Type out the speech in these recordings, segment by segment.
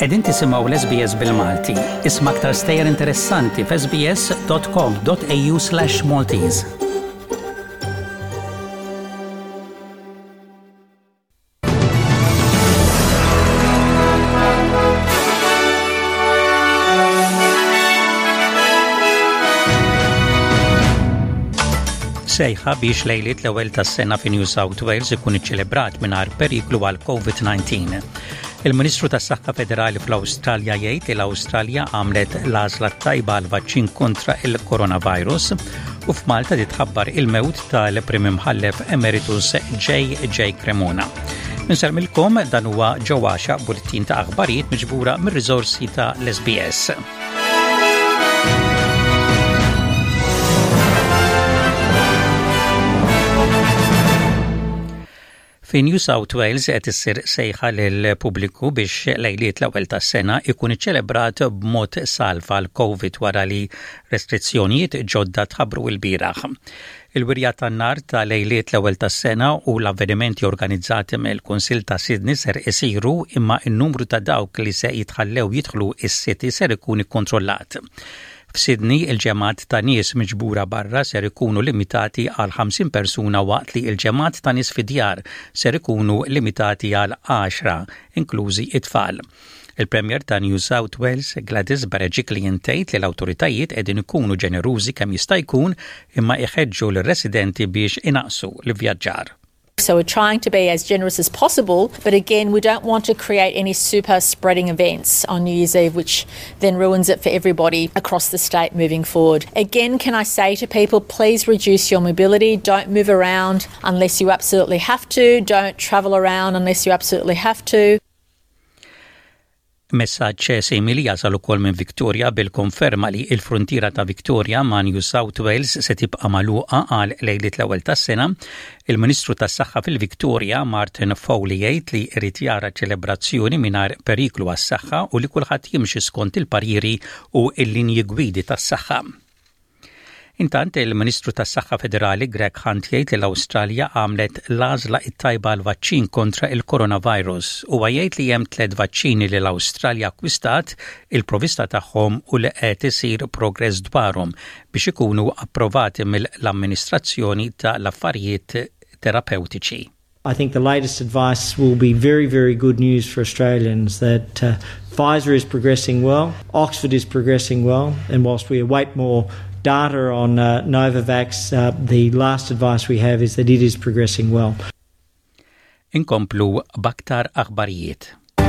Qegħdin tisimgħu l-SBS bil-Malti. Isma' aktar stejjer interessanti f'sbs.com.au/Maltese. Sejħa biex lejliet l-ewwel tas-sena fi New South Wales ikun iċċelebrat mingħajr periklu għal COVID-19. Il-Ministru tas-Saħħa Federali fl-Awstralja jgħid li l-Awstralja għamlet l-għażla tajba għal vaċċin kontra il-coronavirus u f'Malta titħabbar il-mewt tal-Prim Imħallef Emeritus J.J. Cremona. Nsermilkom dan huwa ġewwaxa bulletin ta' aħbarijiet miġbura mir-riżorsi ta' l-SBS. Fi New South Wales qed issir sejħa lill-pubbliku biex lejliet l-ewwel tas-sena ikun iċċelebrat b'mod salv għal COVID wara li restrizzjonijiet ġodda tħabbru l-bieraħ. Il-wirja tan-nar ta' lejliet l-ewwel tas-sena u l-avvenimenti organizzati mill-Kunsill ta' Sydney ser isiru imma n-numru ta' dawk li se jidħlu is-siti ser ikun ikkontrollat. F'Sydney il-ġemat ta' nies miġbura barra ser ikunu limitati għal 50 persuna waqt li il-ġemat ta' nies fid-djar ser ikunu limitati għal 10, inklużi it-tfal. Il-Premier ta' New South Wales Gladys Berejiklian tgħid li l-awtoritajiet qegħdin ikunu ġenerużi kemm jista' jkun imma jħeġġu l-residenti biex inaqsu l-vjaġġar. So we're trying to be as generous as possible, but again, we don't want to create any super spreading events on New Year's Eve, which then ruins it for everybody across the state moving forward. Again, can I say to people, please reduce your mobility. Don't move around unless you absolutely have to. Don't travel around unless you absolutely have to. Messaġġ simili jasal ukoll minn Victoria bil-konferma li l-frontiera ta' Victoria ma' New South Wales se tibqa' magħluqa għal lejliet l-ewwel tas-sena. Il-Ministru tas-Saħħa fil-Victoria Martin Foley jgħid li jrid jara ċelebrazzjoni mingħajr periklu għas-saħħa u li kulħadd jimxi skont il-parjiri u l-linji gwidi tas-saħħa. Intant il-Ministru tas-Saħħa Federali Greg Hunt jgħid li l-Awstralja għamlet l-għażla it-tajba għal vaċċin kontra il-coronavirus u jgħid li hemm 3 vaċċini li l-Awstralja akkwistat il-provista tagħhom u li qed isir progress dwarhom biex ikunu approvati mill-amministrazzjoni tal-affarijiet terapeutiċi. I think the latest advice will be very, very good news for Australians that Pfizer is progressing well, Oxford is progressing well, and whilst we await more data on Novavax, the last advice we have is that it is progressing well. Inkomplu baktar aħbarijiet.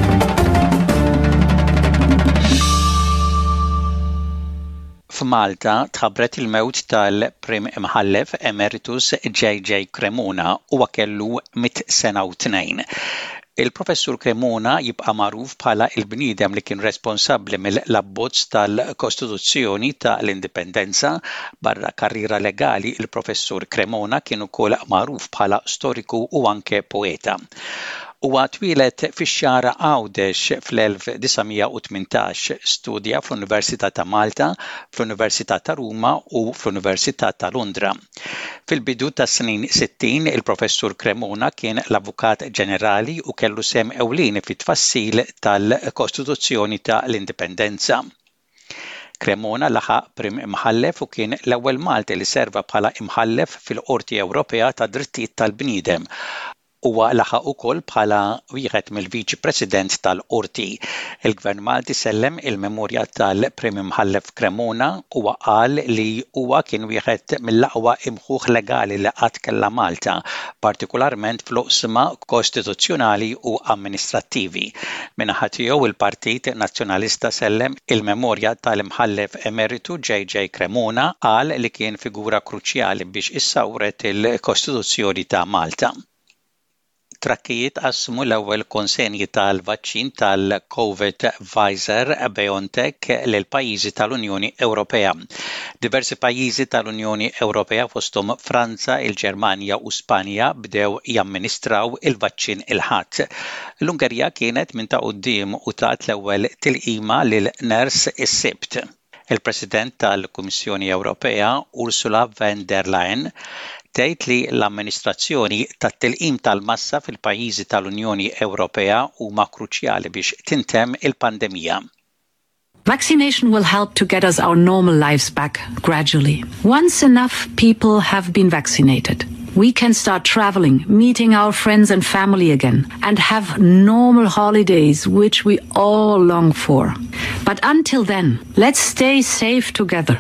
F'Malta tħabbret il-mewt tal-Prim Imħallef Emeritus J.J. Cremona huwa kellu 100 sena u 2. Il-Professur Cremona jibqa' magħruf bħala il-bniedem li kien responsabbli mill-abbozz tal-Kostituzzjoni ta' l-Indipendenza. Barra karriera legali, il-Professur Cremona kien ukoll magħruf bħala storiku u anke poeta. Huwa twilet fix-xahar Għawdex fl-1918, studja fl-Università ta' Malta, fl-Università ta' Ruma u fl-Università ta' Londra. Fil-bidu tas-snin 60 il-Professur Cremona kien l-Avukat Ġenerali u kellu sem ewlieni fit-tfassil tal-Kostituzzjoni ta' l-Indipendenza. Cremona laħaq Prim Imħallef u kien l-ewwel Malti li serva bħala imħallef fil-Qorti Ewropea ta' Drittijiet tal-Bniedem. Huwa laħaq ukoll bħala wieħed mill-Viċi President tal-Qorti. Il-Gvern Malti sellem il-memorja tal-Prim Imħallef Cremona u qal li huwa kien wieħed mill-aqwa imħuħ legali li qatt kellha Malta, partikolarment fl-oqsma kostituzzjonali u amministrattivi. Min-naħa tiegħu il-Partit Nazzjonalista sellem il-memorja tal-Imħallef Emeritu J.J. Cremona qal li kien figura kruċjali biex issawret il-Kostituzzjoni ta' Malta. Trakkijiet qasmu l-ewwel konsenji tal-vaċċin tal-COVID Pfizer-BioNTech lil pajjiżi tal-Unjoni Ewropea. Diversi pajjiżi tal-Unjoni Ewropea fosthom Franza, il-Ġermanja u Spanja bdew jamministraw il-vaċċin il-ħadd. L-Ungerija kienet minn ta' quddiem u tat l-ewwel tilqima lil ners is-Sibt. Il-President tal-Kummissjoni Ewropea Ursula von der Leyen tgħid li l-amministrazzjoni tat-tilqim tal-massa fil-pajjiżi tal-Unjoni Ewropea huma kruċjali biex tintemm il-pandemija. Vaccination will help to get us our normal lives back gradually. Once enough people have been vaccinated, we can start traveling, meeting our friends and family again, and have normal holidays, which we all long for. But until then, let's stay safe together.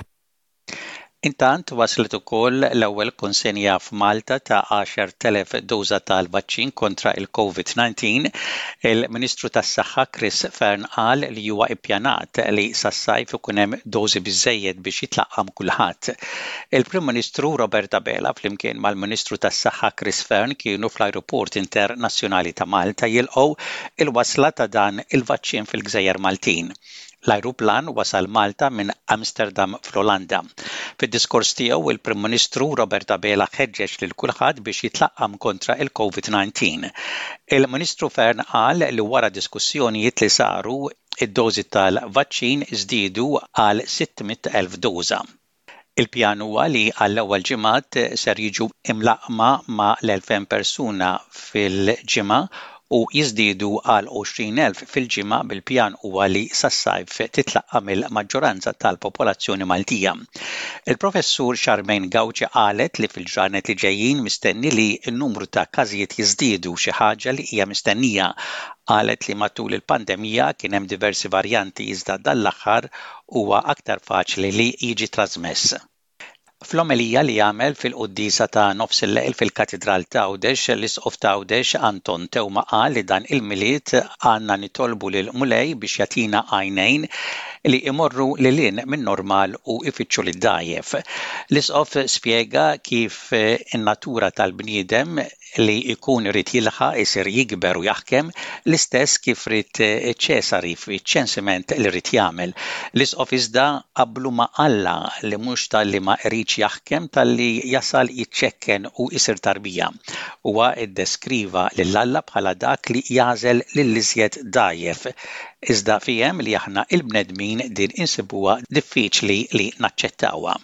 Intant waslet ukoll l-ewwel konsenja f'Malta ta' 10,000 doża tal-vaċċin kontra il-COVID-19. Il-Ministru tas-Saħħa Chris Fearn qal li huwa ppjanat li sas-sajf ikun hemm dożi biżżejjed biex jitlaqqam kulħadd. Il-Prim Ministru Roberta Bela flimkien mal-Ministru tas-Saħħa Chris Fearn kienu fl-Ajruport Internazzjonali ta' Malta jilqgħu il-wasla ta' dan il-vaċċin fil-Gżejjer Maltin. L-ajruplan wasal Malta minn Amsterdam fl-Olanda. Fid-diskors tiegħu il-Prim Ministru Roberta Bela ħeġġeġ lil kulħadd biex jitlaqqam kontra il-COVID-19. Il-Ministru Fearn qal li wara diskussjonijiet li saru id-dożi tal-vaċċin żdiedu għal 600,000 doża. Il-pjan huwa li għall-ewwel ġimgħat ser jiġu imlaqma ma' l-2000 persuna fil-ġimgħa u jiżdiedu għal 20,000 fil-ġimgħa bil-pjan huwa li sas-sajf titlaqam il-maġġoranza tal-popolazzjoni Maltija. Il-Professur Charmaine Gawċi qalet li fil-ġranet li ġejjin mistenni li n-numru ta' każijiet jiżdiedu xi ħaġa li hija mistennija. Qalet li matul il-pandemija kien hemm diversi varjanti iżda dal-aħħar huwa aktar faċli li jiġi trasmess. Fl-omelija li jagħmel fil-qudiesa ta' nofs il-lejl fil-Katedral Tgħawdex l-Isqof Tgħawdex Anton Tewma qal li dan il-milied għandna nitolbu lil Mulej biex jagħtina għajnejn li imorru lilin minn normal u ifittxu lid-dgħajjef. L-Isqof spjega kif in-natura tal-bniedem li jkun irid jilħaq isir jikber u jaħkem l-istess kif rid ċesari fiċ-ċensiment li rid jagħmel. L-Isqof iżda qablu ma' Alla li mhux talli ma qridx jaħkem talli jasal jiċċekken u isir tarbija. Huwa iddeskriva lil Alla bħala dak li jażel lill-iżjed dgħajjef. Iżda fihem li aħna il-bnedmin din insibuha diffiċli li naċċettawha.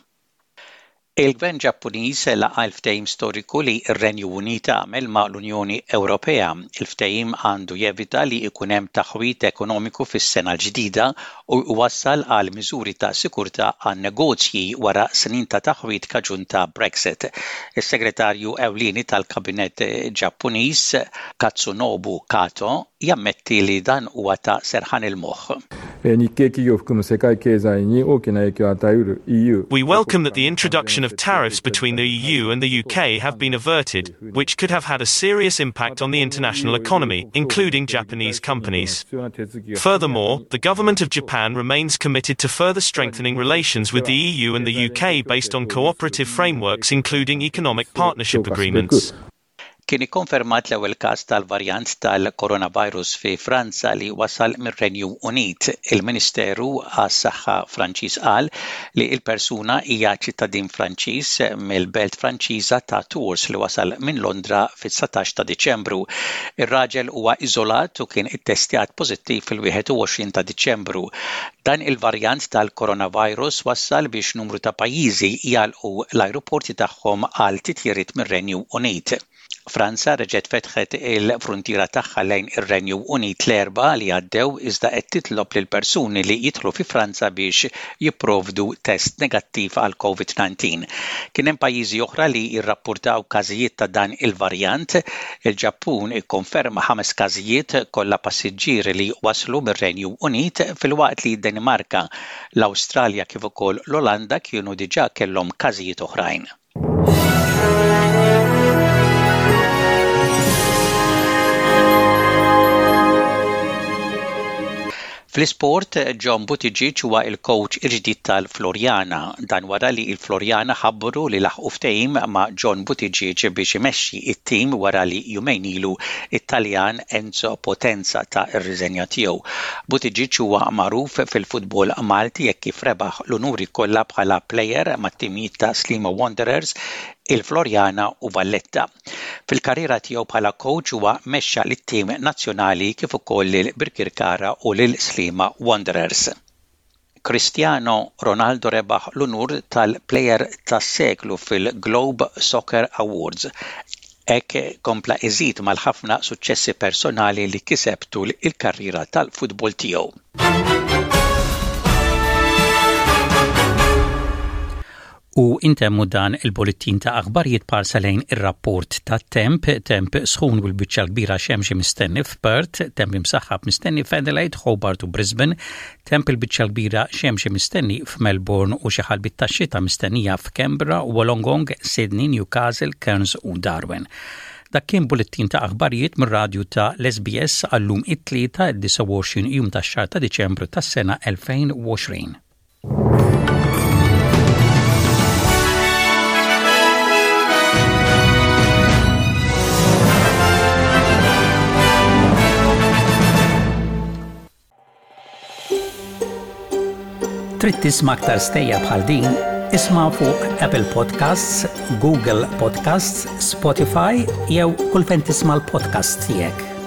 Il-Gvern Ġappuniż laqa l-ftehim storiku li r-Renju Unit għamel ma' l-Unjoni Ewropea. Il-ftehim għandu jevita li jkun hemm taħwit ekonomiku fis-sena l-ġdida u jwassal għal miżuri ta' sikurtà għan negozji wara snin ta' taħwit kaġun ta' Brexit. Is-Segretarju Ewlieni tal-Kabinett Ġappuniż Katsunobu Kato jammetti li dan huwa ta' serħan il-moħħ. We welcome that the introduction of tariffs between the EU and the UK have been averted, which could have had a serious impact on the international economy, including Japanese companies. Furthermore, the government of Japan remains committed to further strengthening relations with the EU and the UK based on cooperative frameworks, including economic partnership agreements. Kien ikkonfermat l-ewwel każ tal-varjant tal-coronavirus fi Franza li wasal mir-Renju Unit. Il-Ministeru għas-Saħħa Franċiż qal li l-persuna hija ċittadin Franċiż mill-belt Franċiża ta' Tours li wasal minn Londra fis-19 ta' Diċembru. Ir-raġel huwa iżolat u kien ittestjat pożittiv fil-21 ta' Diċembru. Dan il-varjant tal-coronavirus wassal biex numru ta' pajjiżi jgħalqu l-ajruporti tagħhom għal titjiriet mir-Renju Unit. Franza reġgħet fetħet il-fruntiera tagħha lejn ir-Renju Unit l-erba' li għaddew iżda qed titlob lil persuni li jidħlu fi Franza biex jipprovdu test negattiv għal COVID-19. Kien hemm pajjiżi oħra li jirrappurtaw każijiet ta' dan il-varjant. Il-Ġappun ikkonferma 5 każijiet kollha passiġġieri li waslu mir-Renju Unit filwaqt li d-Danimarka, l-Awstralja kif ukoll l-Olanda kienu diġà kellhom każijiet oħrajn. Fl-isport, John Buttigieg huwa il-coach il-ġdid tal-Florjana. Dan wara li l-Florjana ħabbru li laħqu ftehim ma' John Buttigieg biex imexxi it-tim wara li jumejn ilu it-Taljan Enzo Potenza ta' ir-riżenja tiegħu. Buttigieg huwa magħruf fil-futbol Malti jekk kif rebaħ l-unuri kollha bħala plejer mat-timijiet ta' Slima Wanderers, il-Florjana u Valletta. Fil-karriera tiegħu bħala coach huwa mexxa lit-tim nazzjonali kif ukoll lil Birkirkara u lil Slima Wanderers. Cristiano Ronaldo rebaħ l-unur tal-Plejer tas-seklu fil-Globe Soccer Awards. Hekk kompla iżid mal-ħafna suċċessi personali li kiseb tul il-karriera tal-futbol tiegħu. U intemmu dan il-bulletin ta' aħbarijiet parsalejn ir-rapport ta' temp sħun u l-biċċa kbira xemxi mistenni f'Perth, temp imsaħħab mistenni f'Adelaide, Hobart u Brisbane, temp il-biċċa kbira xemxi mistenni f'Melbourne u xi ħalbit tax-xita mistennija f'Canberra, Wollongong, Sydney, Newcastle, Cairns u Darwin. Dak kien bulletin ta' aħbarijiet mir-radju ta' l-SBS għallum it-tlieta 29 jum tax-xahar ta' Diċembru tas-sena 2020. Trid tisma' aktar stejja bħal din, isma' fuq Apple Podcasts, Google Podcasts, Spotify jew kull fejn tisma' l-podcast tiegħek.